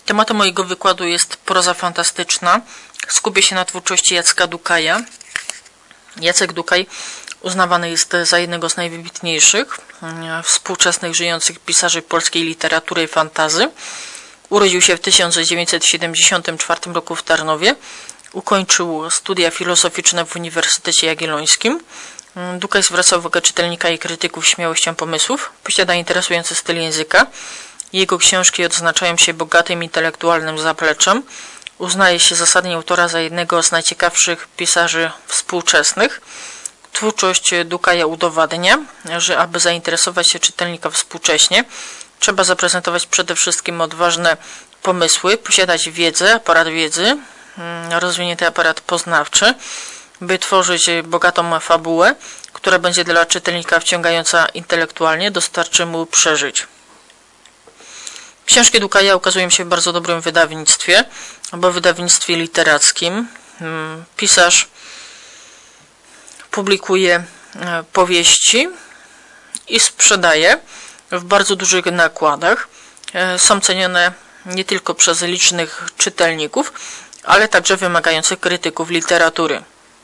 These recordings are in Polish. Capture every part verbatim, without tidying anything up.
Tematem mojego wykładu jest proza fantastyczna. Skupię się na twórczości Jacka Dukaja. Jacek Dukaj uznawany jest za jednego z najwybitniejszych współczesnych żyjących pisarzy polskiej literatury i fantazy. Urodził się w tysiąc dziewięćset siedemdziesiątym czwartym roku w Tarnowie. Ukończył studia filozoficzne w Uniwersytecie Jagiellońskim. Dukaj zwracał uwagę czytelnika i krytyków śmiałością pomysłów. Posiada interesujący styl języka. Jego książki odznaczają się bogatym intelektualnym zapleczem. Uznaje się zasadnie autora za jednego z najciekawszych pisarzy współczesnych. Twórczość Dukaja udowadnia, że aby zainteresować się czytelnika współcześnie, trzeba zaprezentować przede wszystkim odważne pomysły, posiadać wiedzę, aparat wiedzy, rozwinięty aparat poznawczy, by tworzyć bogatą fabułę, która będzie dla czytelnika wciągająca intelektualnie, dostarczy mu przeżyć. Książki Dukaja ukazują się w bardzo dobrym wydawnictwie, albo wydawnictwie literackim. Pisarz publikuje powieści i sprzedaje w bardzo dużych nakładach. Są cenione nie tylko przez licznych czytelników, ale także wymagających krytyków literatury.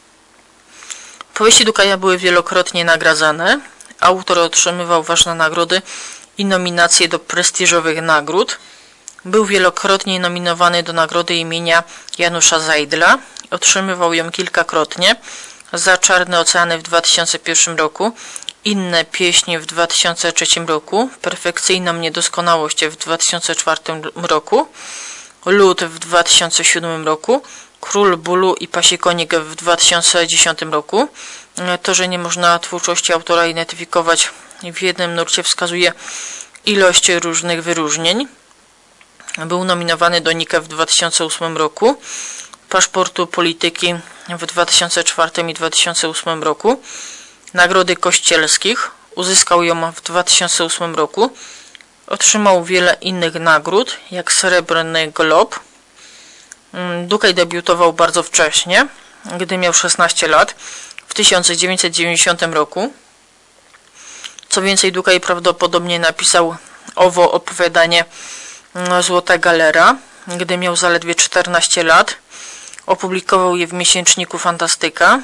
Powieści Dukaja były wielokrotnie nagradzane. Autor otrzymywał ważne nagrody i nominacje do prestiżowych nagród. Był wielokrotnie nominowany do nagrody imienia Janusza Zajdla. Otrzymywał ją kilkakrotnie. Za Czarne oceany w dwa tysiące pierwszym roku, Inne pieśni w dwa tysiące trzecim roku, Perfekcyjną niedoskonałość w dwa tysiące czwartym roku, Lód w dwa tysiące siódmym roku, Król bólu i Pasi konik w dwa tysiące dziesiątym roku. To, że nie można twórczości autora identyfikować w jednym nurcie, wskazuje ilość różnych wyróżnień. Był nominowany do Nike w dwa tysiące ósmym roku, Paszportu Polityki w dwa tysiące czwartym i dwa tysiące ósmym roku, Nagrody Kościelskich, uzyskał ją w dwa tysiące ósmym roku, otrzymał wiele innych nagród, jak Srebrny Glob. Dukaj debiutował bardzo wcześnie, gdy miał szesnaście lat, w tysiąc dziewięćset dziewięćdziesiątym roku. Co więcej, Dukaj prawdopodobnie napisał owo opowiadanie Złota Galera, gdy miał zaledwie czternaście lat. Opublikował je w miesięczniku Fantastyka.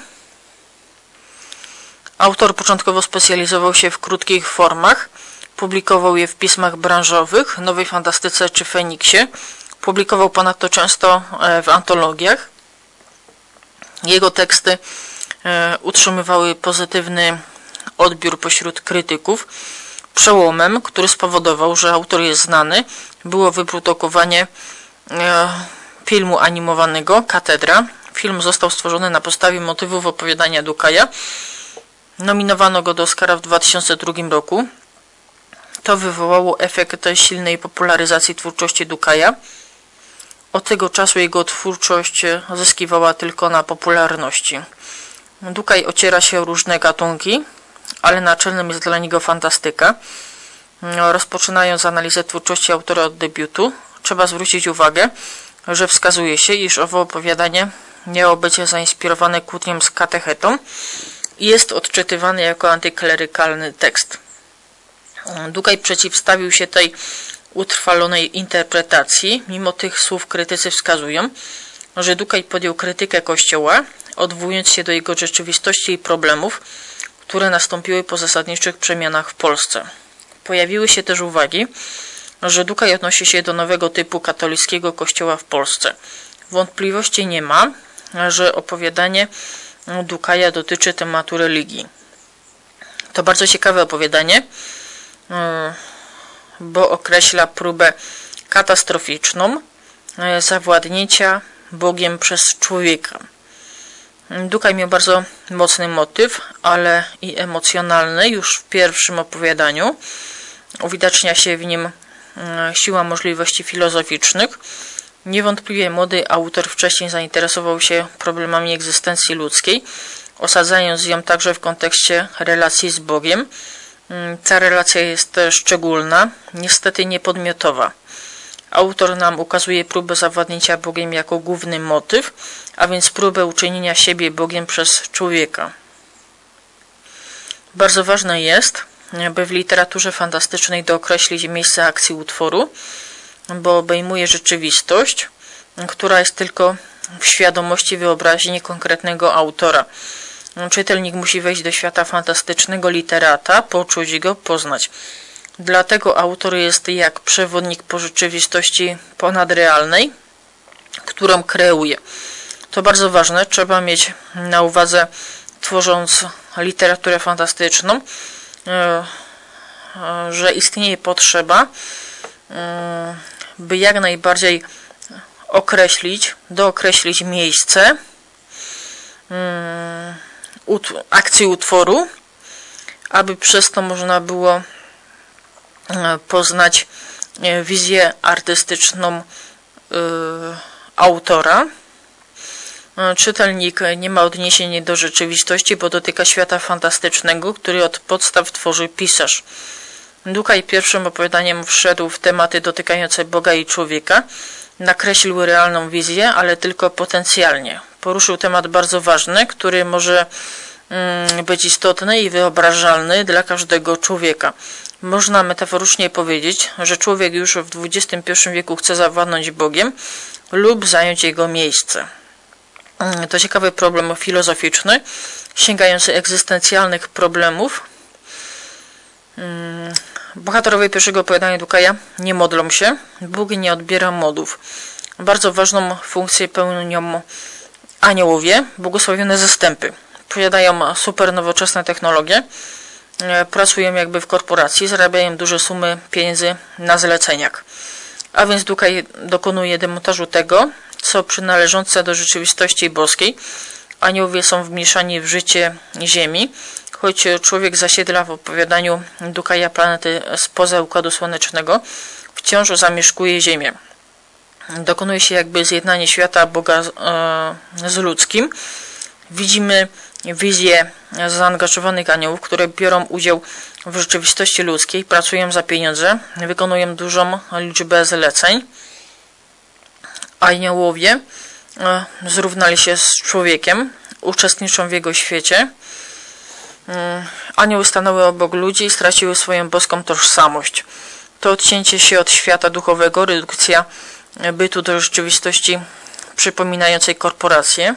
Autor początkowo specjalizował się w krótkich formach. Publikował je w pismach branżowych, Nowej Fantastyce czy Feniksie. Publikował ponadto często w antologiach. Jego teksty utrzymywały pozytywny odbiór pośród krytyków. Przełomem, który spowodował, że autor jest znany, było wyprodukowanie filmu animowanego Katedra. Film został stworzony na podstawie motywów opowiadania Dukaja. Nominowano go do Oscara w dwa tysiące drugim roku. To wywołało efekt silnej popularyzacji twórczości Dukaja. Od tego czasu jego twórczość zyskiwała tylko na popularności. Dukaj ociera się o różne gatunki, ale naczelnym jest dla niego fantastyka. Rozpoczynając analizę twórczości autora od debiutu, trzeba zwrócić uwagę, że wskazuje się, iż owo opowiadanie miało być zainspirowane kłótnią z katechetą i jest odczytywany jako antyklerykalny tekst. Dukaj przeciwstawił się tej utrwalonej interpretacji. Mimo tych słów krytycy wskazują, że Dukaj podjął krytykę Kościoła, odwołując się do jego rzeczywistości i problemów, które nastąpiły po zasadniczych przemianach w Polsce. Pojawiły się też uwagi, że Dukaj odnosi się do nowego typu katolickiego kościoła w Polsce. Wątpliwości nie ma, że opowiadanie Dukaja dotyczy tematu religii. To bardzo ciekawe opowiadanie, bo określa próbę katastroficzną zawładnięcia Bogiem przez człowieka. Dukaj miał bardzo mocny motyw, ale i emocjonalny już w pierwszym opowiadaniu. Uwidacznia się w nim siła możliwości filozoficznych. Niewątpliwie młody autor wcześniej zainteresował się problemami egzystencji ludzkiej, osadzając ją także w kontekście relacji z Bogiem. Ta relacja jest szczególna, niestety niepodmiotowa. Autor nam ukazuje próbę zawładnięcia Bogiem jako główny motyw, a więc próbę uczynienia siebie Bogiem przez człowieka. Bardzo ważne jest, by w literaturze fantastycznej dookreślić miejsce akcji utworu. bo obejmuje rzeczywistość, która jest tylko w świadomości wyobraźni konkretnego autora. Czytelnik musi wejść do świata fantastycznego literata, poczuć go, poznać. Dlatego autor jest jak przewodnik po rzeczywistości ponadrealnej, którą kreuje. To bardzo ważne, trzeba mieć na uwadze, tworząc literaturę fantastyczną, że istnieje potrzeba, by jak najbardziej określić, dookreślić miejsce akcji utworu, aby przez to można było poznać wizję artystyczną autora. Czytelnik nie ma odniesienia do rzeczywistości, bo dotyka świata fantastycznego, który od podstaw tworzy pisarz. Dukaj pierwszym opowiadaniem wszedł w tematy dotykające Boga i człowieka. Nakreślił realną wizję, ale tylko potencjalnie. Poruszył temat bardzo ważny, który może mm, być istotny i wyobrażalny dla każdego człowieka. Można metaforycznie powiedzieć, że człowiek już w dwudziestym pierwszym wieku chce zawładnąć Bogiem lub zająć jego miejsce. To ciekawy problem filozoficzny, sięgający egzystencjalnych problemów. Bohaterowie pierwszego opowiadania Dukaja nie modlą się, Bóg nie odbiera modów. Bardzo ważną funkcję pełnią aniołowie, błogosławione zastępy. Posiadają super nowoczesne technologie, pracują jakby w korporacji, zarabiają duże sumy pieniędzy na zleceniach. A więc Dukaj dokonuje demontażu tego, co przynależące do rzeczywistości boskiej. Aniołowie są wmieszani w życie Ziemi, choć człowiek zasiedla w opowiadaniu Dukaja planety spoza Układu Słonecznego, wciąż zamieszkuje Ziemię. Dokonuje się jakby zjednanie świata Boga z ludzkim. Widzimy wizję zaangażowanych aniołów, które biorą udział w rzeczywistości ludzkiej, pracują za pieniądze, wykonują dużą liczbę zleceń. Aniołowie zrównali się z człowiekiem, uczestniczą w jego świecie. Anioły stanęły obok ludzi i straciły swoją boską tożsamość. To odcięcie się od świata duchowego, redukcja bytu do rzeczywistości przypominającej korporacje.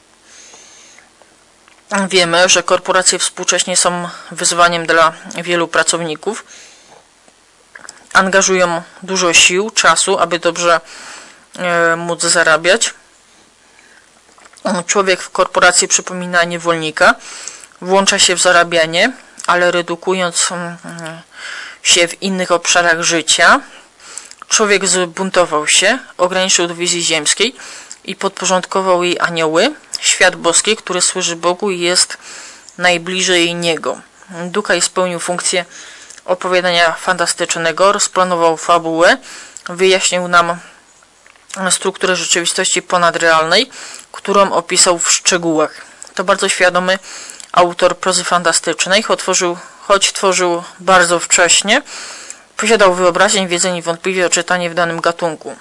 Wiemy, że korporacje współcześnie są wyzwaniem dla wielu pracowników. Angażują dużo sił, czasu, aby dobrze e, móc zarabiać. Człowiek w korporacji przypomina niewolnika. Włącza się w zarabianie, ale redukując się w innych obszarach życia. Człowiek zbuntował się, ograniczył do wizji ziemskiej i podporządkował jej anioły, świat boski, który służy Bogu i jest najbliżej Niego. Dukaj spełnił funkcję opowiadania fantastycznego, rozplanował fabułę, wyjaśnił nam strukturę rzeczywistości ponadrealnej, którą opisał w szczegółach. To bardzo świadomy autor prozy fantastycznej, choć tworzył, choć tworzył bardzo wcześnie, posiadał wyobraźnię, wiedzę i wątpliwie oczytanie w danym gatunku.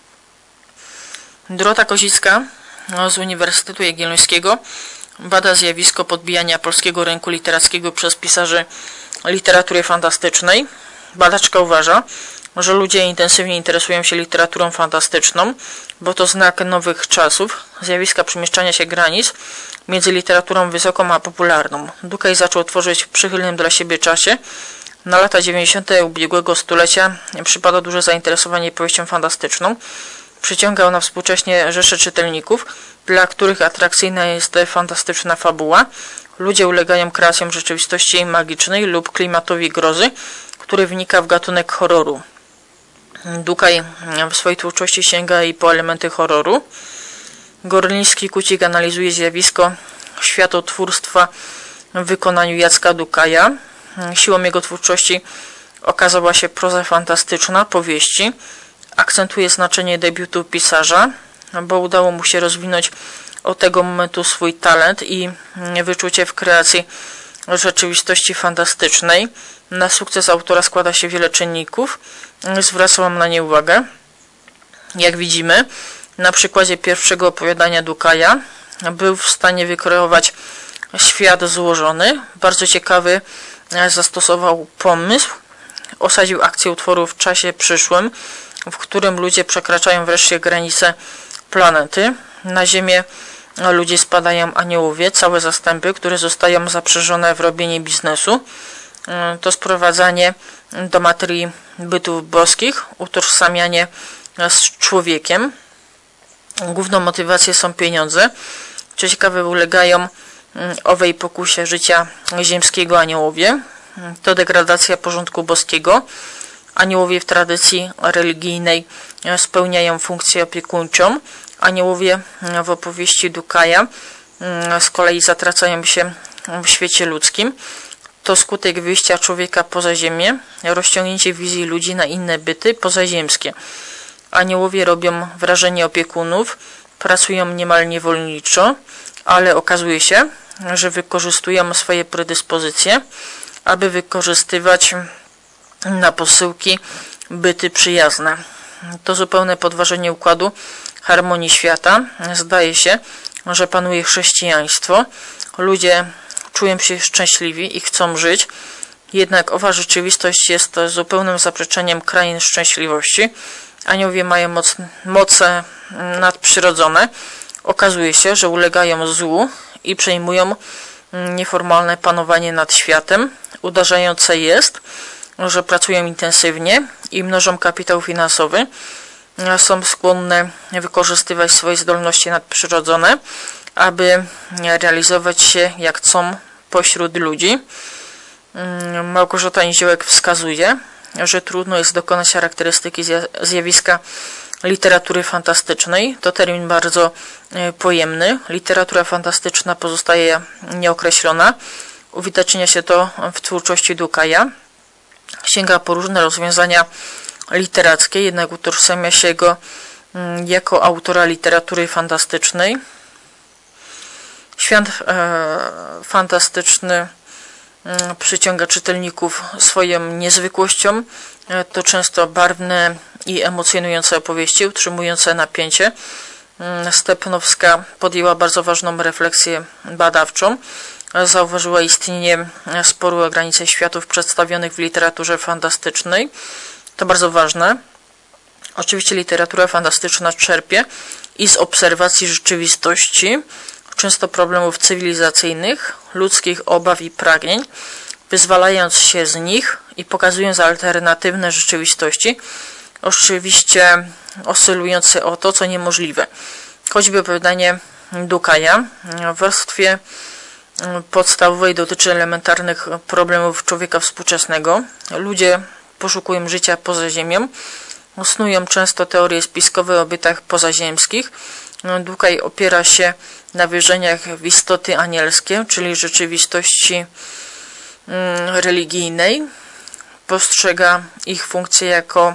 Dorota Kozicka z Uniwersytetu Jagiellońskiego bada zjawisko podbijania polskiego rynku literackiego przez pisarzy literatury fantastycznej. Badaczka uważa, że ludzie intensywnie interesują się literaturą fantastyczną, bo to znak nowych czasów, zjawiska przemieszczania się granic między literaturą wysoką a popularną. Dukaj zaczął tworzyć w przychylnym dla siebie czasie. Na lata dziewięćdziesiąte ubiegłego stulecia przypada duże zainteresowanie powieścią fantastyczną. Przyciąga ona współcześnie rzesze czytelników, dla których atrakcyjna jest fantastyczna fabuła. Ludzie ulegają kreacjom rzeczywistości magicznej lub klimatowi grozy, który wnika w gatunek horroru. Dukaj w swojej twórczości sięga i po elementy horroru. Gorliński Kucik analizuje zjawisko światotwórstwa w wykonaniu Jacka Dukaja. Siłą jego twórczości okazała się proza fantastyczna, powieści. Akcentuje znaczenie debiutu pisarza, bo udało mu się rozwinąć od tego momentu swój talent i wyczucie w kreacji rzeczywistości fantastycznej. Na sukces autora składa się wiele czynników. Zwracam na nie uwagę. Jak widzimy, na przykładzie pierwszego opowiadania Dukaja był w stanie wykreować świat złożony. Bardzo ciekawy zastosował pomysł, osadził akcję utworu w czasie przyszłym, w którym ludzie przekraczają wreszcie granice planety. Na Ziemię ludzie spadają aniołowie, całe zastępy, które zostają zaprzężone w robienie biznesu. To sprowadzanie do materii bytów boskich, utożsamianie z człowiekiem. Główną motywacją są pieniądze. Co ciekawe, ulegają owej pokusie życia ziemskiego aniołowie. To degradacja porządku boskiego. Aniołowie w tradycji religijnej spełniają funkcję opiekuńczą. Aniołowie w opowieści Dukaja z kolei zatracają się w świecie ludzkim. To skutek wyjścia człowieka poza ziemię, rozciągnięcie wizji ludzi na inne byty pozaziemskie. Aniołowie robią wrażenie opiekunów, pracują niemal niewolniczo, ale okazuje się, że wykorzystują swoje predyspozycje, aby wykorzystywać na posyłki byty przyjazne. To zupełne podważenie układu harmonii świata. Zdaje się, że panuje chrześcijaństwo. Ludzie czują się szczęśliwi i chcą żyć, jednak owa rzeczywistość jest zupełnym zaprzeczeniem krain szczęśliwości. Aniołowie mają moc, moce nadprzyrodzone. Okazuje się, że ulegają złu i przejmują nieformalne panowanie nad światem. Uderzające jest, że pracują intensywnie i mnożą kapitał finansowy. Są skłonne wykorzystywać swoje zdolności nadprzyrodzone, aby realizować się jak chcą pośród ludzi. Małgorzata Niziołek wskazuje, że trudno jest dokonać charakterystyki zjawiska literatury fantastycznej. To termin bardzo pojemny. Literatura fantastyczna pozostaje nieokreślona. Uwidacznia się to w twórczości Dukaja. Sięga po różne rozwiązania literackie, jednak utożsamia się go jako autora literatury fantastycznej. Świat e, fantastyczny e, przyciąga czytelników swoją niezwykłością. E, to często barwne i emocjonujące opowieści, utrzymujące napięcie. E, Stepnowska podjęła bardzo ważną refleksję badawczą. E, zauważyła istnienie sporu o granice światów przedstawionych w literaturze fantastycznej. To bardzo ważne. Oczywiście literatura fantastyczna czerpie i z obserwacji rzeczywistości, często problemów cywilizacyjnych, ludzkich obaw i pragnień, wyzwalając się z nich i pokazując alternatywne rzeczywistości, oczywiście oscylujące o to, co niemożliwe. Choćby opowiadanie Dukaja w warstwie podstawowej dotyczy elementarnych problemów człowieka współczesnego. Ludzie poszukują życia poza ziemią, snują często teorie spiskowe o bytach pozaziemskich. Dukaj opiera się na wierzeniach w istoty anielskie, czyli rzeczywistości religijnej. Postrzega ich funkcję jako,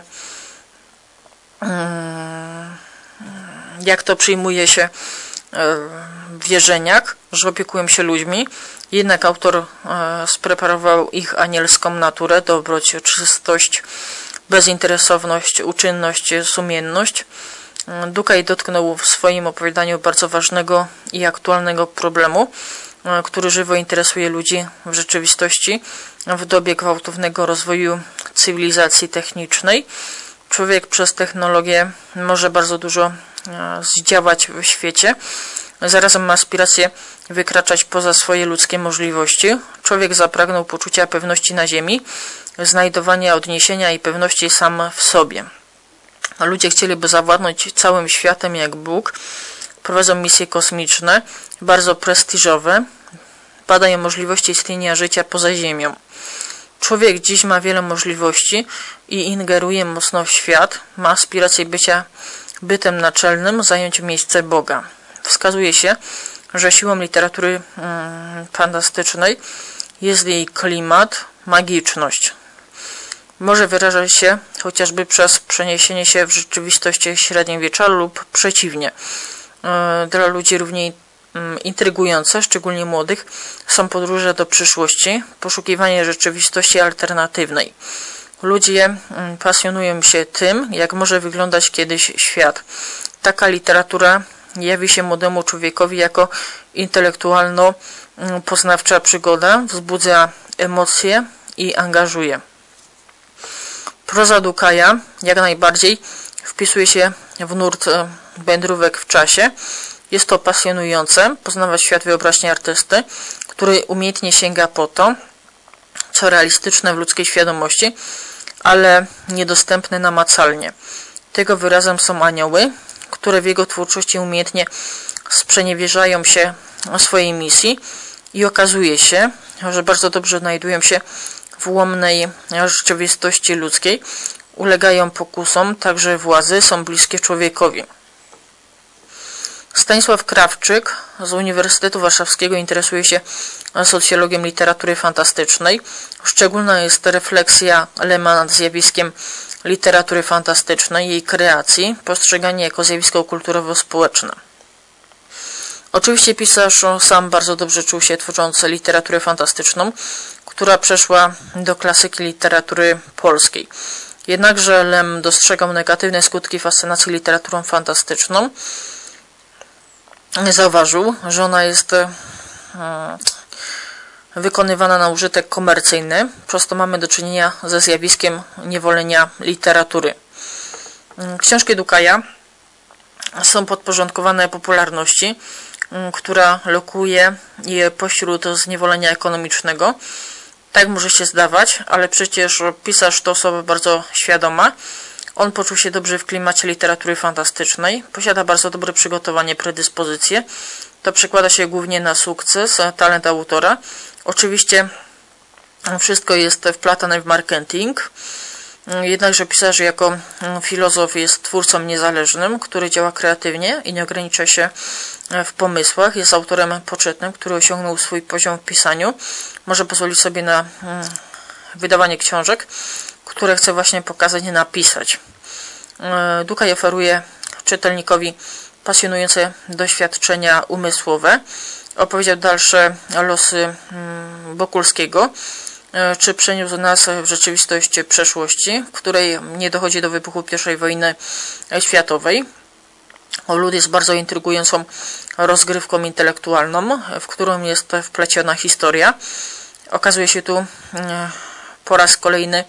jak to przyjmuje się w wierzeniach, że opiekują się ludźmi. Jednak autor spreparował ich anielską naturę, dobroć, czystość, bezinteresowność, uczynność, sumienność. Dukaj dotknął w swoim opowiadaniu bardzo ważnego i aktualnego problemu, który żywo interesuje ludzi w rzeczywistości w dobie gwałtownego rozwoju cywilizacji technicznej. Człowiek przez technologię może bardzo dużo zdziałać w świecie. Zarazem ma aspiracje wykraczać poza swoje ludzkie możliwości. Człowiek zapragnął poczucia pewności na ziemi, znajdowania odniesienia i pewności sam w sobie. Ludzie chcieliby zawładnąć całym światem jak Bóg. Prowadzą misje kosmiczne, bardzo prestiżowe. Badają możliwości istnienia życia poza ziemią. Człowiek dziś ma wiele możliwości i ingeruje mocno w świat. Ma aspirację bycia bytem naczelnym, zająć miejsce Boga. Wskazuje się, że siłą literatury hmm, fantastycznej jest jej klimat, magiczność. Może wyrażać się chociażby przez przeniesienie się w rzeczywistość średniowiecza lub przeciwnie. Dla ludzi równie intrygujące, szczególnie młodych, są podróże do przyszłości, poszukiwanie rzeczywistości alternatywnej. Ludzie pasjonują się tym, jak może wyglądać kiedyś świat. Taka literatura jawi się młodemu człowiekowi jako intelektualno-poznawcza przygoda, wzbudza emocje i angażuje. Proza Dukaja jak najbardziej wpisuje się w nurt wędrówek w czasie. Jest to pasjonujące poznawać świat wyobraźni artysty, który umiejętnie sięga po to, co realistyczne w ludzkiej świadomości, ale niedostępne namacalnie. Tego wyrazem są anioły, które w jego twórczości umiejętnie sprzeniewierzają się swojej misji i okazuje się, że bardzo dobrze znajdują się w ułomnej rzeczywistości ludzkiej, ulegają pokusom, także władzy, są bliskie człowiekowi. Stanisław Krawczyk z Uniwersytetu Warszawskiego interesuje się socjologią literatury fantastycznej. Szczególna jest refleksja Lema nad zjawiskiem literatury fantastycznej, jej kreacji, postrzeganie jako zjawisko kulturowo-społeczne. Oczywiście pisarz sam bardzo dobrze czuł się tworząc literaturę fantastyczną, która przeszła do klasyki literatury polskiej. Jednakże Lem dostrzegał negatywne skutki fascynacji literaturą fantastyczną. Zauważył, że ona jest wykonywana na użytek komercyjny, przez to mamy do czynienia ze zjawiskiem niewolenia literatury. Książki Dukaja są podporządkowane popularności, która lokuje je pośród zniewolenia ekonomicznego. Tak może się zdawać, ale przecież pisarz to osoba bardzo świadoma. On poczuł się dobrze w klimacie literatury fantastycznej, posiada bardzo dobre przygotowanie, predyspozycje. To przekłada się głównie na sukces, talent autora. Oczywiście wszystko jest wplatane w marketing. Jednakże pisarz jako filozof jest twórcą niezależnym, który działa kreatywnie i nie ogranicza się w pomysłach. Jest autorem poczytnym, który osiągnął swój poziom w pisaniu. Może pozwolić sobie na wydawanie książek, które chce właśnie pokazać i napisać. Dukaj oferuje czytelnikowi pasjonujące doświadczenia umysłowe. Opowiedział dalsze losy Wokulskiego, czy przeniósł nas w rzeczywistość przeszłości, w której nie dochodzi do wybuchu pierwszej wojny światowej. Lud jest bardzo intrygującą rozgrywką intelektualną, w którą jest wpleciona historia. Okazuje się tu po raz kolejny,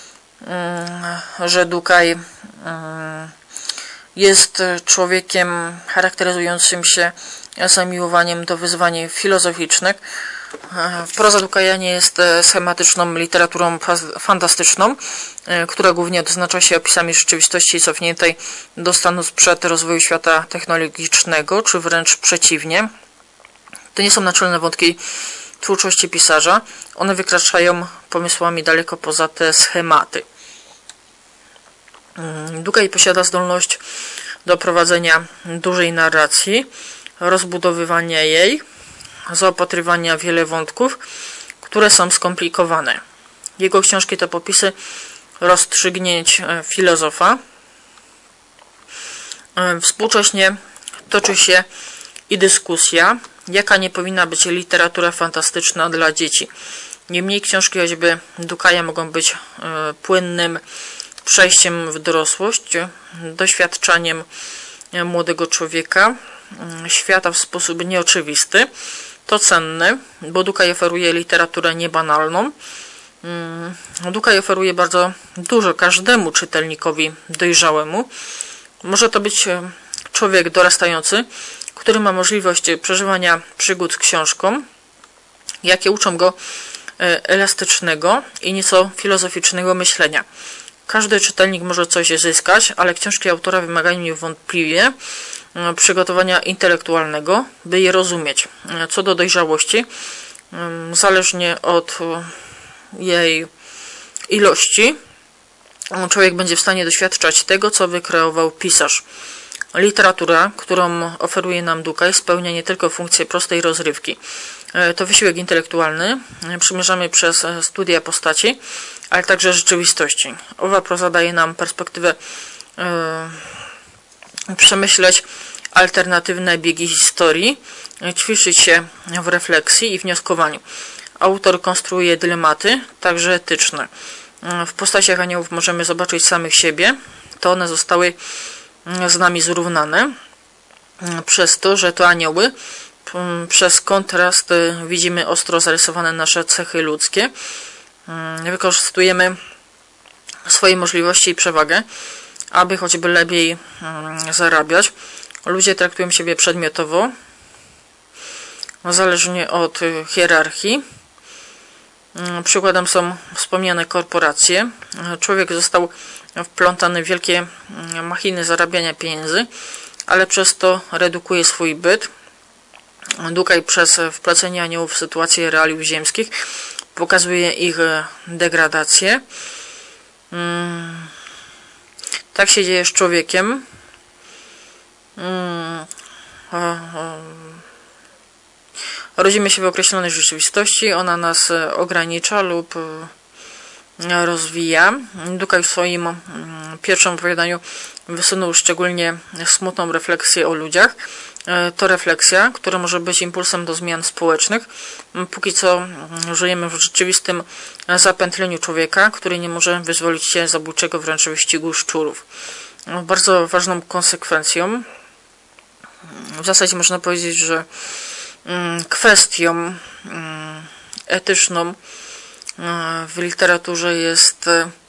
że Dukaj jest człowiekiem charakteryzującym się zamiłowaniem do wyzwań filozoficznych. Proza Dukaja nie jest schematyczną literaturą fantastyczną, która głównie odznacza się opisami rzeczywistości cofniętej do stanu sprzed rozwoju świata technologicznego, czy wręcz przeciwnie. To nie są naczelne wątki twórczości pisarza. One wykraczają pomysłami daleko poza te schematy. Dukaj posiada zdolność do prowadzenia dużej narracji, rozbudowywania jej, zaopatrywania wiele wątków, które są skomplikowane. Jego książki to popisy rozstrzygnięć filozofa. Współcześnie toczy się i dyskusja, jaka nie powinna być literatura fantastyczna dla dzieci. Niemniej książki choćby Dukaja mogą być płynnym przejściem w dorosłość, doświadczaniem młodego człowieka, świata w sposób nieoczywisty. To cenne, bo Dukaj oferuje literaturę niebanalną. Dukaj oferuje bardzo dużo każdemu czytelnikowi dojrzałemu. Może to być człowiek dorastający, który ma możliwość przeżywania przygód z książką, jakie uczą go elastycznego i nieco filozoficznego myślenia. Każdy czytelnik może coś zyskać, ale książki autora wymagają niewątpliwie przygotowania intelektualnego, by je rozumieć. Co do dojrzałości, zależnie od jej ilości, człowiek będzie w stanie doświadczać tego, co wykreował pisarz. Literatura, którą oferuje nam Dukaj, spełnia nie tylko funkcję prostej rozrywki. To wysiłek intelektualny, przymierzamy przez studia postaci, ale także rzeczywistości. Owa proza daje nam perspektywę yy, przemyśleć alternatywne biegi historii, ćwiczyć się w refleksji i wnioskowaniu. Autor konstruuje dylematy, także etyczne. W postaciach aniołów możemy zobaczyć samych siebie. To one zostały z nami zrównane przez to, że to anioły. Przez kontrast widzimy ostro zarysowane nasze cechy ludzkie. Wykorzystujemy swoje możliwości i przewagę, aby choćby lepiej zarabiać. Ludzie traktują siebie przedmiotowo, zależnie od hierarchii. Przykładem są wspomniane korporacje. Człowiek został wplątany w wielkie machiny zarabiania pieniędzy, ale przez to redukuje swój byt. Dukaj przez wplecenie aniołów w sytuację realiów ziemskich pokazuje ich degradację. Tak się dzieje z człowiekiem. Rodzimy się w określonej rzeczywistości, ona nas ogranicza lub rozwija. Dukaj w swoim pierwszym opowiadaniu wysunął szczególnie smutną refleksję o ludziach. To refleksja, która może być impulsem do zmian społecznych. Póki co żyjemy w rzeczywistym zapętleniu człowieka, który nie może wyzwolić się z zabójczego wręcz wyścigu szczurów. Bardzo ważną konsekwencją, w zasadzie można powiedzieć, że kwestią etyczną w literaturze jest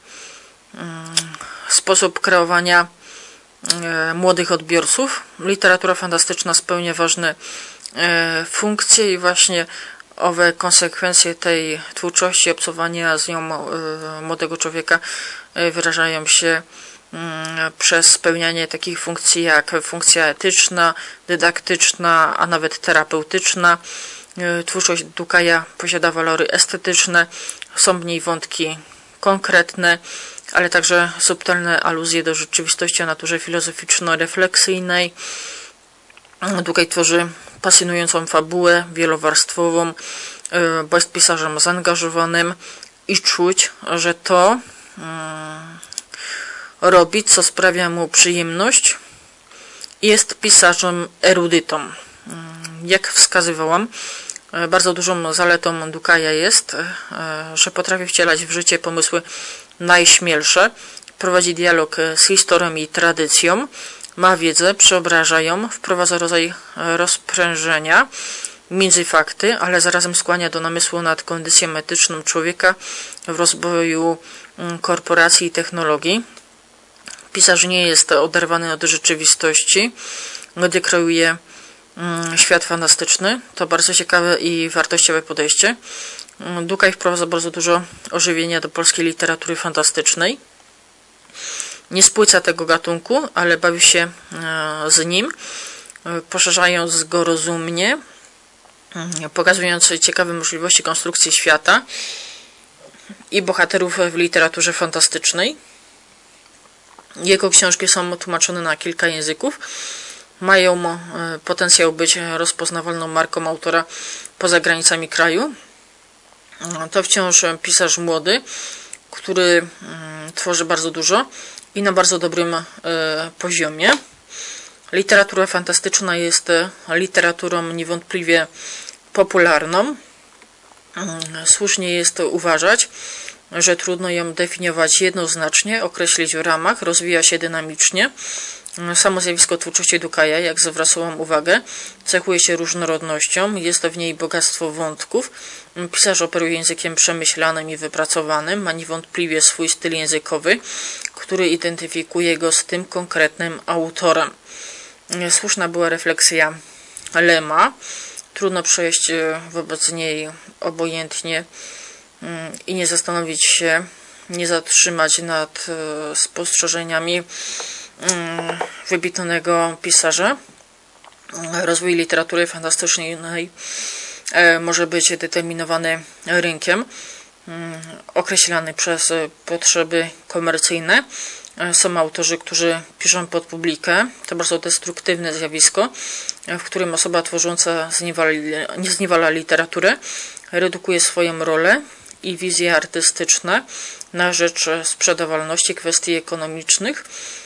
sposób kreowania młodych odbiorców. Literatura fantastyczna spełnia ważne funkcje i właśnie owe konsekwencje tej twórczości, obcowania z nią młodego człowieka wyrażają się przez spełnianie takich funkcji jak funkcja etyczna, dydaktyczna, a nawet terapeutyczna. Twórczość Dukaja posiada walory estetyczne, są w niej wątki konkretne, ale także subtelne aluzje do rzeczywistości o naturze filozoficzno-refleksyjnej. Dukaj tworzy pasjonującą fabułę, wielowarstwową, bo jest pisarzem zaangażowanym i czuć, że to robi, co sprawia mu przyjemność. Jest pisarzem erudytą. Jak wskazywałam, bardzo dużą zaletą Dukaja jest, że potrafi wcielać w życie pomysły najśmielsze, prowadzi dialog z historią i tradycją, ma wiedzę, przeobraża ją, wprowadza rodzaj rozprężenia między fakty, ale zarazem skłania do namysłu nad kondycją etyczną człowieka w rozwoju korporacji i technologii. Pisarz nie jest oderwany od rzeczywistości, gdy kreuje świat fantastyczny. To bardzo ciekawe i wartościowe podejście. Dukaj wprowadza bardzo dużo ożywienia do polskiej literatury fantastycznej. Nie spłyca tego gatunku, ale bawi się z nim, poszerzając go rozumnie, pokazując ciekawe możliwości konstrukcji świata i bohaterów w literaturze fantastycznej. Jego książki są tłumaczone na kilka języków. Mają potencjał być rozpoznawalną marką autora poza granicami kraju. To wciąż pisarz młody, który tworzy bardzo dużo i na bardzo dobrym poziomie. Literatura fantastyczna jest literaturą niewątpliwie popularną. Słusznie jest uważać, że trudno ją definiować jednoznacznie, określić w ramach, rozwija się dynamicznie. Samo zjawisko twórczości Dukaja, jak zwracałam uwagę, cechuje się różnorodnością, jest w niej bogactwo wątków. Pisarz operuje językiem przemyślanym i wypracowanym, ma niewątpliwie swój styl językowy, który identyfikuje go z tym konkretnym autorem. Słuszna była refleksja Lema. Trudno przejść wobec niej obojętnie i nie zastanowić się, nie zatrzymać nad spostrzeżeniami wybitnego pisarza. Rozwój literatury fantastycznej może być determinowany rynkiem, określany przez potrzeby komercyjne. Są autorzy, którzy piszą pod publikę. To bardzo destruktywne zjawisko, w którym osoba tworząca zniewala, nie zniewala literaturę, redukuje swoją rolę i wizje artystyczne na rzecz sprzedawalności kwestii ekonomicznych.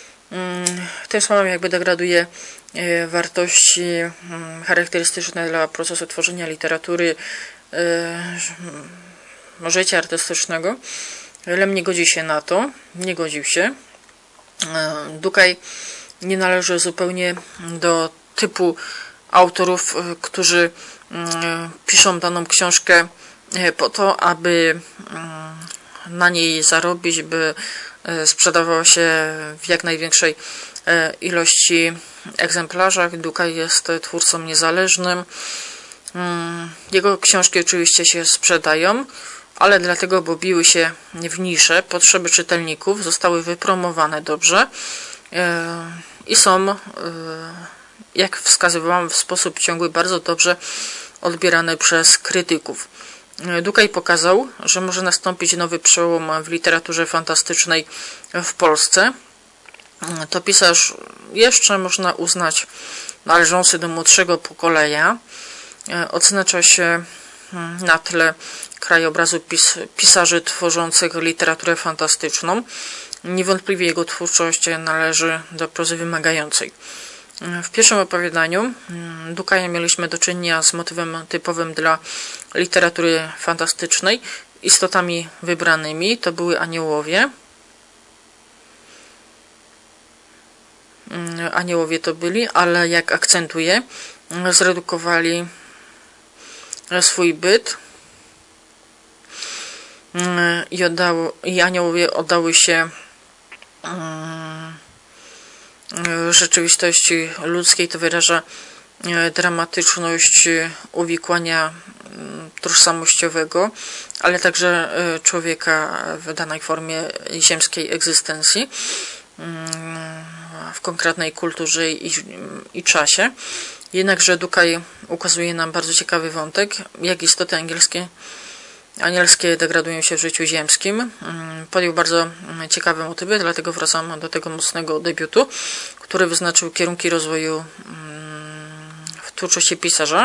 Tym samym jakby degraduje wartości charakterystyczne dla procesu tworzenia literatury, życia artystycznego. Lem nie godzi się na to, nie godził się. Dukaj nie należy zupełnie do typu autorów, którzy piszą daną książkę po to, aby na niej zarobić, by sprzedawał się w jak największej ilości egzemplarzach. Dukaj jest twórcą niezależnym. Jego książki oczywiście się sprzedają, ale dlatego, bo biły się w nisze, potrzeby czytelników zostały wypromowane dobrze i są, jak wskazywałam, w sposób ciągły bardzo dobrze odbierane przez krytyków. Dukaj pokazał, że może nastąpić nowy przełom w literaturze fantastycznej w Polsce. To pisarz jeszcze można uznać należący do młodszego pokolenia. Odznacza się na tle krajobrazu pis pisarzy tworzących literaturę fantastyczną. Niewątpliwie jego twórczość należy do prozy wymagającej. W pierwszym opowiadaniu Dukaja mieliśmy do czynienia z motywem typowym dla literatury fantastycznej, istotami wybranymi. To były aniołowie. Aniołowie to byli, ale jak akcentuję, zredukowali swój byt i, oddało, i aniołowie oddały się rzeczywistości ludzkiej. To wyraża dramatyczność uwikłania tożsamościowego, ale także człowieka w danej formie ziemskiej egzystencji, w konkretnej kulturze i, i czasie. Jednakże Dukaj ukazuje nam bardzo ciekawy wątek, jak istoty angielskie, anielskie degradują się w życiu ziemskim. Podjął bardzo ciekawe motywy, dlatego wracam do tego mocnego debiutu, który wyznaczył kierunki rozwoju w twórczości pisarza.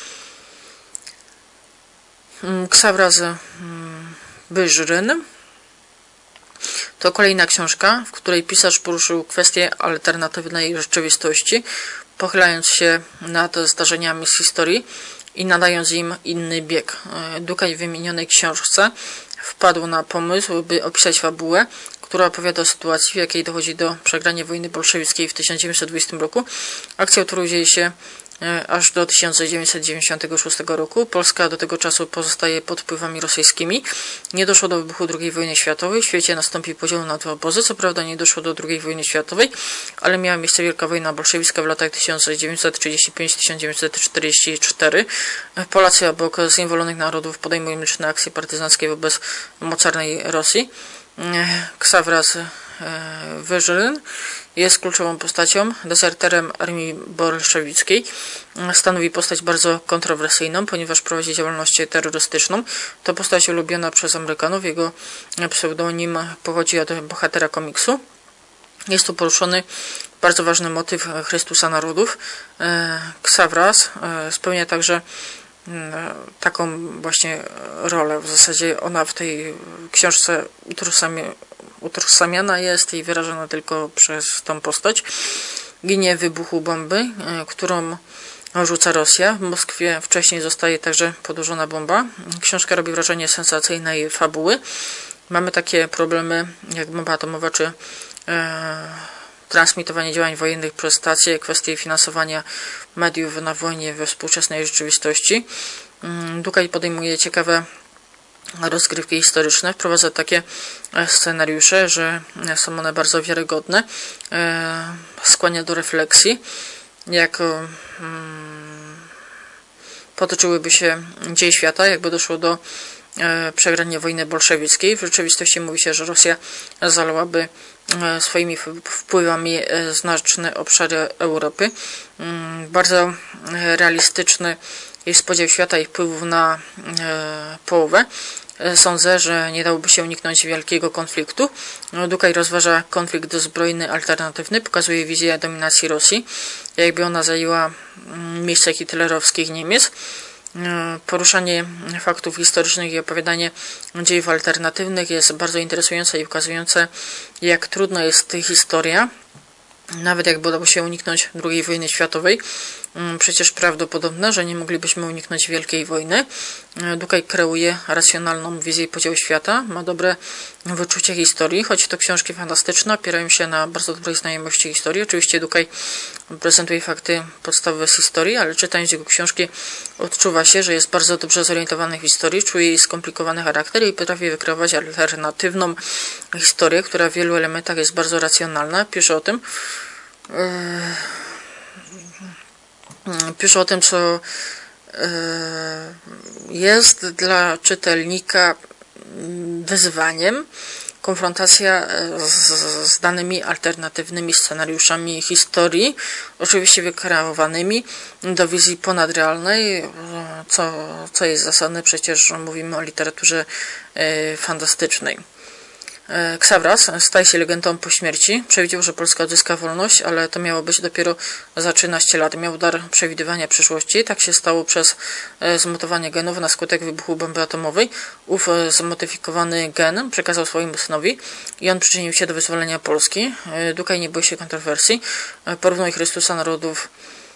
Ksawraz Byżryn to kolejna książka, w której pisarz poruszył kwestię alternatywnej rzeczywistości, pochylając się nad zdarzeniami z historii i nadając im inny bieg. Dukaj w wymienionej książce wpadł na pomysł, by opisać fabułę, która opowiada o sytuacji, w jakiej dochodzi do przegrania wojny bolszewickiej w tysiąc dziewięćset dwudziestym roku. Akcja, która dzieje się aż do tysiąc dziewięćset dziewięćdziesiątego szóstego roku. Polska do tego czasu pozostaje pod wpływami rosyjskimi. Nie doszło do wybuchu drugiej wojny światowej. W świecie nastąpi podział na dwa obozy. Co prawda nie doszło do drugiej wojny światowej, ale miała miejsce Wielka Wojna Bolszewicka w latach tysiąc dziewięćset trzydziesty piąty do tysiąc dziewięćset czterdziestego czwartego. Polacy obok zniewolonych narodów podejmują liczne akcje partyzanckie wobec mocarnej Rosji. Ksawraz Wyżryn jest kluczową postacią, deserterem armii bolszewickiej. Stanowi postać bardzo kontrowersyjną, ponieważ prowadzi działalność terrorystyczną. To postać ulubiona przez Amerykanów. Jego pseudonim pochodzi od bohatera komiksu. Jest tu poruszony bardzo ważny motyw Chrystusa Narodów. Ksawraz spełnia także taką właśnie rolę. W zasadzie ona w tej książce utożsamiana jest i wyrażona tylko przez tą postać. Ginie w wybuchu bomby, którą rzuca Rosja. W Moskwie wcześniej zostaje także podłożona bomba. Książka robi wrażenie sensacyjnej fabuły. Mamy takie problemy jak bomba atomowa czy e, transmitowanie działań wojennych przez stacje, kwestie finansowania mediów na wojnie we współczesnej rzeczywistości. Dukaj podejmuje ciekawe rozgrywki historyczne, wprowadza takie scenariusze, że są one bardzo wiarygodne, skłania do refleksji, jak potoczyłyby się dzieje świata, jakby doszło do przegrania wojny bolszewickiej. W rzeczywistości mówi się, że Rosja zalałaby swoimi wpływami znaczne obszary Europy. Bardzo realistyczny jest podział świata i wpływów na połowę. Sądzę, że nie dałoby się uniknąć wielkiego konfliktu. Dukaj rozważa konflikt zbrojny alternatywny, pokazuje wizję dominacji Rosji, jakby ona zajęła miejsce hitlerowskich Niemiec. Poruszanie faktów historycznych i opowiadanie dziejów alternatywnych jest bardzo interesujące i pokazujące, jak trudna jest historia, nawet jakby udało się uniknąć drugiej wojny światowej. przecież prawdopodobne, że nie moglibyśmy uniknąć wielkiej wojny. Dukaj kreuje racjonalną wizję podziału świata, ma dobre wyczucie historii, choć to książki fantastyczne, opierają się na bardzo dobrej znajomości historii. Oczywiście Dukaj prezentuje fakty podstawowe z historii, ale czytając jego książki odczuwa się, że jest bardzo dobrze zorientowany w historii, czuje jej skomplikowany charakter i potrafi wykreować alternatywną historię, która w wielu elementach jest bardzo racjonalna. Pisze o tym, yy, pisze o tym, co jest dla czytelnika wyzwaniem konfrontacja z, z danymi alternatywnymi scenariuszami historii, oczywiście wykreowanymi do wizji ponadrealnej, co, co jest zasadne, przecież mówimy o literaturze fantastycznej. Ksawras staje się legendą po śmierci. Przewidział, że Polska odzyska wolność, ale to miało być dopiero za trzynaście lat. Miał dar przewidywania przyszłości. Tak się stało przez zmutowanie genów na skutek wybuchu bomby atomowej. Ów zmodyfikowany gen przekazał swojemu synowi i on przyczynił się do wyzwolenia Polski. Dukaj nie boi się kontrowersji. Porównuje Chrystusa narodów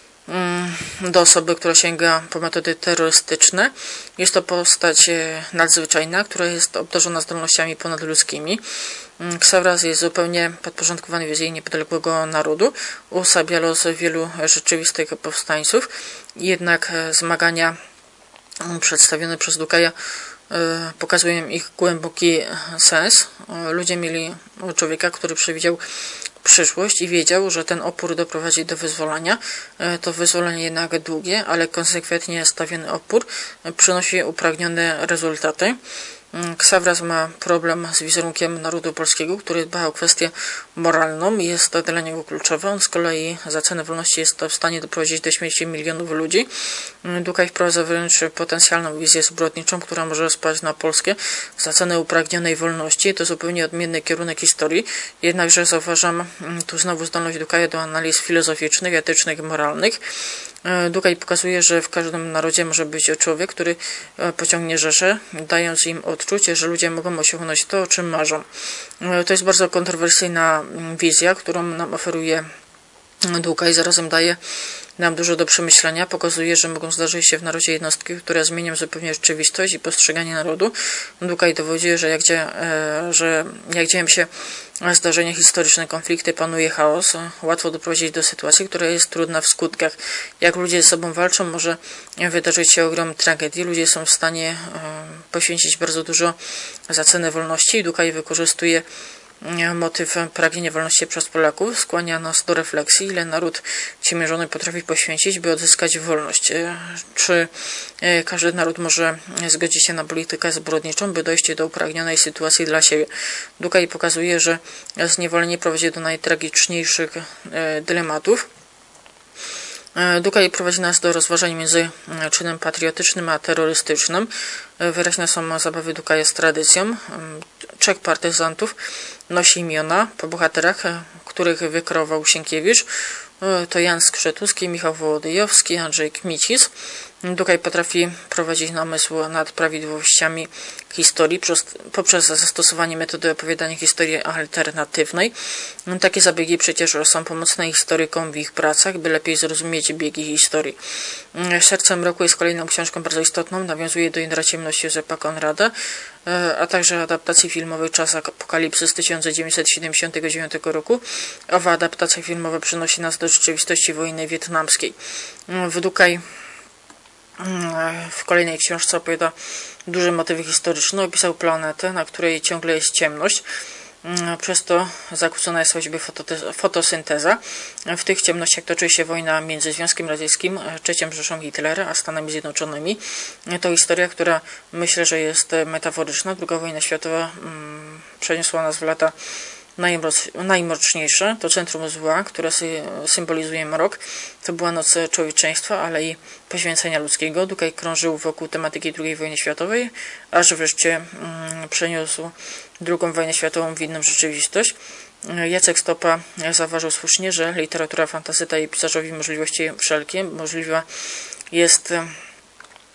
do osoby, która sięga po metody terrorystyczne. Jest to postać nadzwyczajna, która jest obdarzona zdolnościami ponadludzkimi. Ksawras jest zupełnie podporządkowany wizji niepodległego narodu. Uosabia los wielu rzeczywistych powstańców. Jednak zmagania przedstawione przez Dukaja pokazują ich głęboki sens. Ludzie mieli człowieka, który przewidział przyszłość i wiedział, że ten opór doprowadzi do wyzwolenia. To wyzwolenie jednak długie, ale konsekwentnie stawiany opór przynosi upragnione rezultaty. Ksawras ma problem z wizerunkiem narodu polskiego, który dba o kwestię moralną i jest to dla niego kluczowe. On z kolei za cenę wolności jest w stanie doprowadzić do śmierci milionów ludzi. Dukaj wprowadza wręcz potencjalną wizję zbrodniczą, która może spaść na Polskę za cenę upragnionej wolności. To zupełnie odmienny kierunek historii, jednakże zauważam tu znowu zdolność Dukaja do analiz filozoficznych, etycznych i moralnych. Dukaj pokazuje, że w każdym narodzie może być człowiek, który pociągnie rzeszę, dając im odczuć, że ludzie mogą osiągnąć to, o czym marzą. To jest bardzo kontrowersyjna wizja, którą nam oferuje Dukaj, zarazem daje nam dużo do przemyślenia, pokazuje, że mogą zdarzyć się w narodzie jednostki, które zmienią zupełnie rzeczywistość i postrzeganie narodu. Dukaj dowodzi, że jak, dzieje, że jak dzieją się zdarzenia historyczne, konflikty, panuje chaos, łatwo doprowadzić do sytuacji, która jest trudna w skutkach. Jak ludzie ze sobą walczą, może wydarzyć się ogrom tragedii. Ludzie są w stanie poświęcić bardzo dużo za cenę wolności. Dukaj wykorzystuje motyw pragnienia wolności przez Polaków, skłania nas do refleksji, ile naród ciemiężony potrafi poświęcić, by odzyskać wolność. Czy każdy naród może zgodzić się na politykę zbrodniczą, by dojść do upragnionej sytuacji dla siebie? Dukaj pokazuje, że zniewolenie prowadzi do najtragiczniejszych dylematów. Dukaj prowadzi nas do rozważań między czynem patriotycznym a terrorystycznym. Wyraźne są zabawy Dukaja z tradycją. Trzech partyzantów nosi imiona po bohaterach, których wykreował Sienkiewicz. To Jan Skrzetuski, Michał Wołodyjowski, Andrzej Kmicic. Dukaj potrafi prowadzić namysł nad prawidłowościami historii poprzez zastosowanie metody opowiadania historii alternatywnej. Takie zabiegi przecież są pomocne historykom w ich pracach, by lepiej zrozumieć biegi historii. Sercem roku jest kolejną książką bardzo istotną, nawiązuje do Jędra ciemności Józefa Konrada, a także adaptacji filmowej Czas apokalipsy z tysiąc dziewięćset siedemdziesiątego dziewiątego roku. Owa adaptacja filmowa przenosi nas do rzeczywistości wojny wietnamskiej. W Dukaj w kolejnej książce opowiada duże motywy historyczne. Opisał planetę, na której ciągle jest ciemność. Przez to zakłócona jest choćby fotosynteza. W tych ciemnościach toczy się wojna między Związkiem Radzieckim, trzecią Rzeszą Hitlera, a Stanami Zjednoczonymi. To historia, która myślę, że jest metaforyczna. Druga wojna światowa hmm, przeniosła nas w lata najmroczniejsze. To centrum zła, które symbolizuje mrok. To była noc człowieczeństwa, ale i poświęcenia ludzkiego. Dukaj krążył wokół tematyki drugiej wojny światowej, aż wreszcie mm, przeniósł drugą wojnę światową w inną rzeczywistość. Jacek Stopa zauważył słusznie, że literatura fantasy daje pisarzowi możliwości wszelkie. Możliwa jest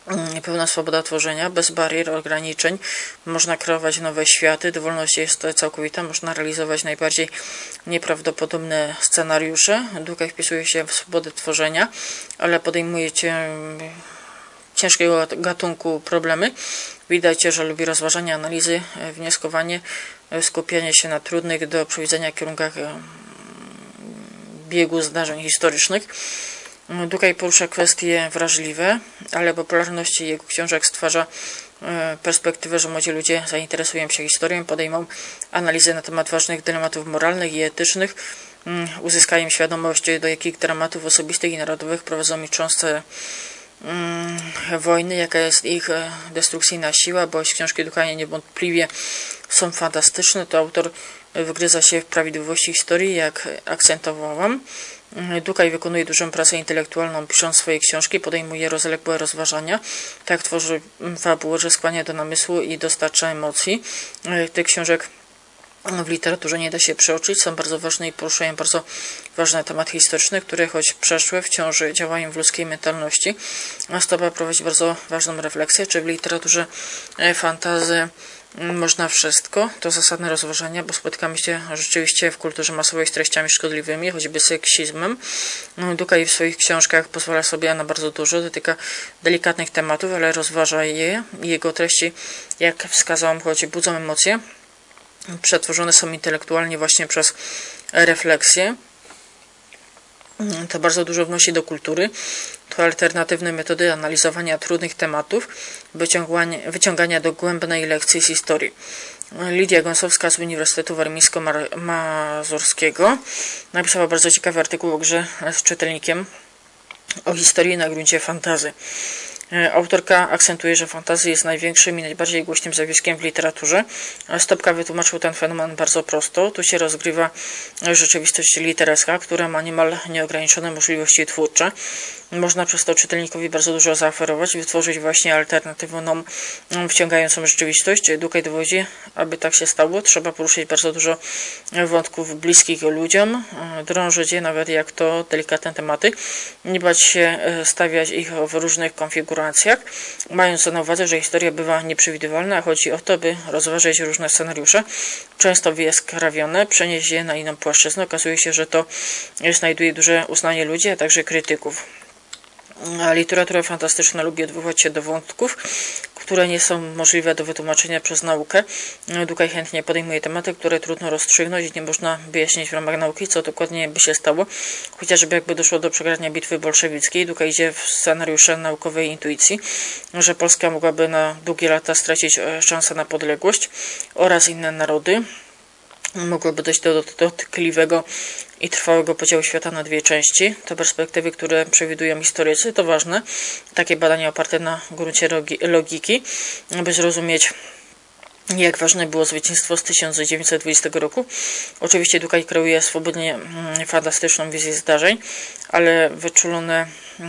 pełna swoboda tworzenia, bez barier, ograniczeń. Można kreować nowe światy, dowolność jest całkowita, można realizować najbardziej nieprawdopodobne scenariusze. Długa wpisuje się w swobodę tworzenia, ale podejmuje cię ciężkiego gatunku problemy. Widać, że lubi rozważania, analizy, wnioskowanie, skupianie się na trudnych do przewidzenia kierunkach biegu zdarzeń historycznych. Dukaj porusza kwestie wrażliwe, ale popularność jego książek stwarza perspektywę, że młodzi ludzie zainteresują się historią, podejmą analizę na temat ważnych dylematów moralnych i etycznych, uzyskają świadomość, do jakich dramatów osobistych i narodowych prowadzą milczące wojny, jaka jest ich destrukcyjna siła, bo książki Dukaja niewątpliwie są fantastyczne. To autor wgryza się w prawidłowości historii, jak akcentowałam. Dukaj wykonuje dużą pracę intelektualną, pisząc swoje książki, podejmuje rozległe rozważania, tak tworzy fabułę, że skłania do namysłu i dostarcza emocji. Tych książek w literaturze nie da się przeoczyć, są bardzo ważne i poruszają bardzo ważne tematy historyczne, które choć przeszłe, wciąż działają w ludzkiej mentalności. Nastąpa prowadzi bardzo ważną refleksję, czy w literaturze fantasy można wszystko. To zasadne rozważania, bo spotykamy się rzeczywiście w kulturze masowej z treściami szkodliwymi, choćby seksizmem. Dukaj w swoich książkach pozwala sobie na bardzo dużo, dotyka delikatnych tematów, ale rozważa je. Jego treści, jak wskazałam, choć budzą emocje, przetworzone są intelektualnie właśnie przez refleksję. To bardzo dużo wnosi do kultury. To alternatywne metody analizowania trudnych tematów, wyciągania, wyciągania dogłębnej lekcji z historii. Lidia Gąsowska z Uniwersytetu Warmińsko-Mazurskiego napisała bardzo ciekawy artykuł o grze z czytelnikiem o historii na gruncie fantazy. Autorka akcentuje, że fantazja jest największym i najbardziej głośnym zjawiskiem w literaturze. Stopka wytłumaczył ten fenomen bardzo prosto. Tu się rozgrywa rzeczywistość literacka, która ma niemal nieograniczone możliwości twórcze. Można przez to czytelnikowi bardzo dużo zaoferować, wytworzyć właśnie alternatywną, wciągającą rzeczywistość. Dukaj dowodzi, aby tak się stało, trzeba poruszyć bardzo dużo wątków bliskich ludziom, drążyć je nawet jak to delikatne tematy, nie bać się stawiać ich w różnych konfiguracjach, mając na uwadze, że historia bywa nieprzewidywalna, chodzi o to, by rozważyć różne scenariusze, często wyjaskrawione, przenieść je na inną płaszczyznę. Okazuje się, że to znajduje duże uznanie ludzi, a także krytyków. Literatura fantastyczna lubi odwoływać się do wątków, które nie są możliwe do wytłumaczenia przez naukę. Dukaj chętnie podejmuje tematy, które trudno rozstrzygnąć i nie można wyjaśnić w ramach nauki, co dokładnie by się stało. Chociażby jakby doszło do przegrania bitwy bolszewickiej, Dukaj idzie w scenariusze naukowej intuicji, że Polska mogłaby na długie lata stracić szansę na podległość oraz inne narody. Mogłoby dojść do dotkliwego i trwałego podziału świata na dwie części. To perspektywy, które przewidują historycy, to ważne. Takie badania oparte na gruncie logiki, aby zrozumieć, jak ważne było zwycięstwo z tysiąc dziewięćset dwudziestego roku. Oczywiście Dukaj kreuje swobodnie fantastyczną wizję zdarzeń, ale wyczulone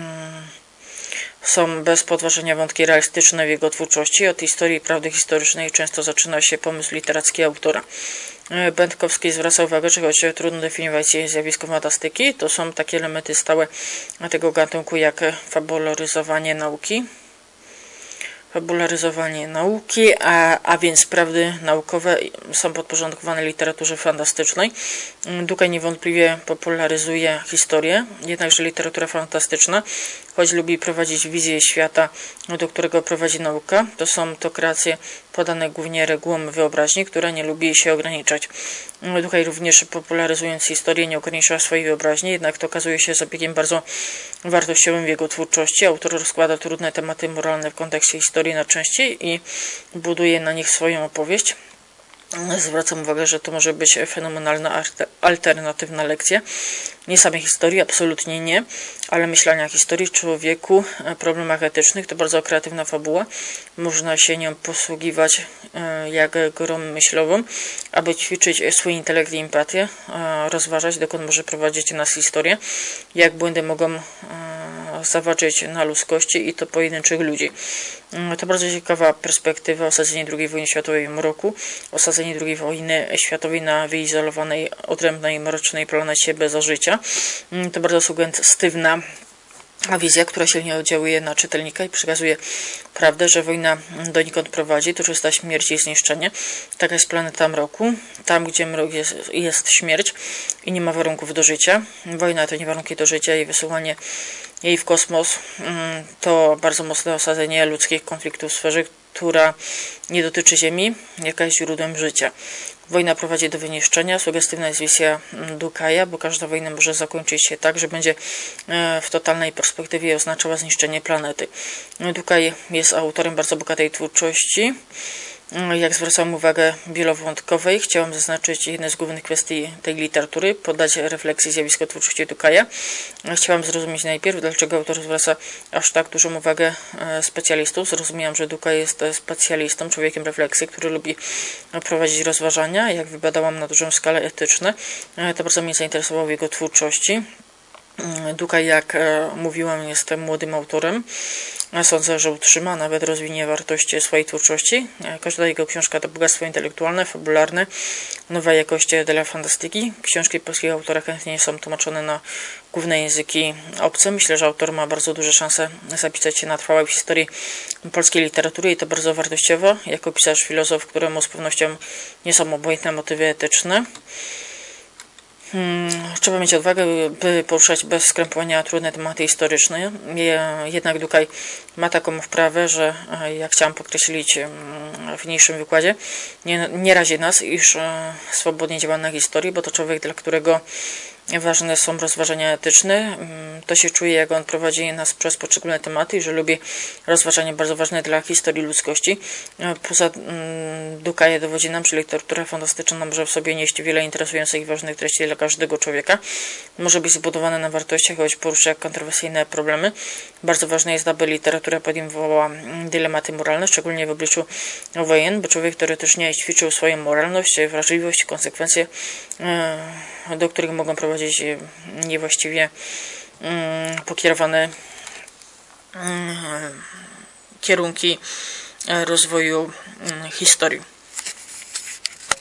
są bez podważenia wątki realistyczne w jego twórczości. Od historii i prawdy historycznej często zaczyna się pomysł literacki autora. Będkowski zwraca uwagę, że choć trudno definiować zjawisko fantastyki, to są takie elementy stałe tego gatunku jak fabularyzowanie nauki, fabularyzowanie nauki, a, a więc prawdy naukowe są podporządkowane literaturze fantastycznej. Dukaj niewątpliwie popularyzuje historię, jednakże literatura fantastyczna, choć lubi prowadzić wizję świata, do którego prowadzi nauka, to są to kreacje podane głównie regułom wyobraźni, która nie lubi się ograniczać. Dukaj również popularyzując historię nie ogranicza swojej wyobraźni, jednak to okazuje się zabiegiem bardzo wartościowym w jego twórczości. Autor rozkłada trudne tematy moralne w kontekście historii na części i buduje na nich swoją opowieść. Zwracam uwagę, że to może być fenomenalna alternatywna lekcja. Nie samej historii, absolutnie nie, ale myślenia historii, człowieku, problemach etycznych. To bardzo kreatywna fabuła. Można się nią posługiwać jak grą myślową, aby ćwiczyć swój intelekt i empatię, rozważać, dokąd może prowadzić nas historia, jak błędy mogą zaważyć na ludzkości i to pojedynczych ludzi. To bardzo ciekawa perspektywa osadzenie drugiej wojny światowej w mroku, osadzenie drugiej wojny światowej na wyizolowanej, odrębnej, mrocznej planecie bez życia. To bardzo sugestywna A wizja, która silnie oddziałuje na czytelnika i przekazuje prawdę, że wojna donikąd prowadzi, to czysta śmierć i zniszczenie. Taka jest planeta mroku. Tam, gdzie mrok jest, jest śmierć i nie ma warunków do życia. Wojna to nie warunki do życia i wysyłanie jej w kosmos to bardzo mocne osadzenie ludzkich konfliktów w sferze, która nie dotyczy Ziemi, jaka jest źródłem życia. Wojna prowadzi do wyniszczenia. Sugestywna jest wizja Dukaja, bo każda wojna może zakończyć się tak, że będzie w totalnej perspektywie oznaczała zniszczenie planety. Dukaj jest autorem bardzo bogatej twórczości. Jak zwracam uwagę wielowątkowej, chciałam zaznaczyć jedne z głównych kwestii tej literatury, podać refleksję zjawiska twórczości Dukaja. Chciałam zrozumieć najpierw, dlaczego autor zwraca aż tak dużą uwagę specjalistów. Zrozumiałam, że Dukaj jest specjalistą, człowiekiem refleksji, który lubi prowadzić rozważania. Jak wybadałam na dużą skalę etyczne, to bardzo mnie zainteresowało w jego twórczości. Dukaj, jak mówiłam, jest młodym autorem. Sądzę, że utrzyma, a nawet rozwinie wartości swojej twórczości. Każda jego książka to bogactwo intelektualne, fabularne, nowa jakość dla fantastyki. Książki polskich autora chętnie są tłumaczone na główne języki obce. Myślę, że autor ma bardzo duże szanse zapisać się na trwałe w historii polskiej literatury i to bardzo wartościowo, jako pisarz, filozof, któremu z pewnością nie są obojętne motywy etyczne. Trzeba mieć odwagę, by poruszać bez skrępowania trudne tematy historyczne. Jednak Dukaj ma taką wprawę, że, jak chciałam podkreślić w niniejszym wykładzie, nie, nie razi nas, iż swobodnie działa na historii, bo to człowiek, dla którego ważne są rozważania etyczne. To się czuje, jak on prowadzi nas przez poszczególne tematy i że lubi rozważania bardzo ważne dla historii ludzkości. Poza Dukaja dowodzi nam, że literatura fantastyczna może w sobie nieść wiele interesujących i ważnych treści dla każdego człowieka. Może być zbudowana na wartościach, choć porusza kontrowersyjne problemy. Bardzo ważne jest, aby literatura podejmowała dylematy moralne, szczególnie w obliczu wojen, bo człowiek teoretycznie ćwiczył swoją moralność, wrażliwość, konsekwencje, do których mogą prowadzić niewłaściwie pokierowane kierunki rozwoju historii.